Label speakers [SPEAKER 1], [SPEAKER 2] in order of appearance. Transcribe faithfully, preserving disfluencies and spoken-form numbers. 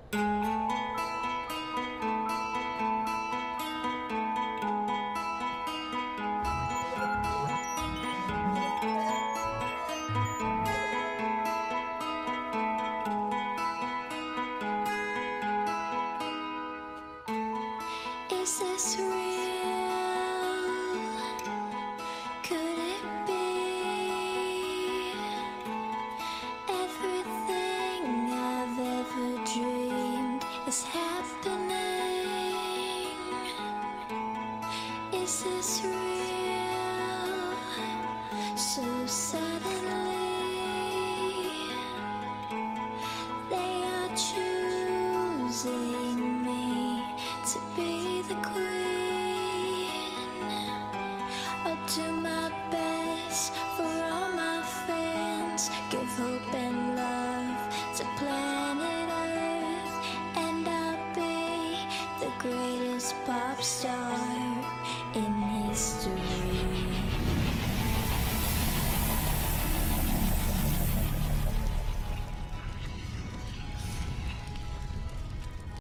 [SPEAKER 1] Is this real? Could it be everything I've ever dreamed is happening? Is this real? So suddenly they are choosing me to be the queen. I'll do my best for all my fans, give hope and love to planet Earth, and I'll be the greatest pop star in history.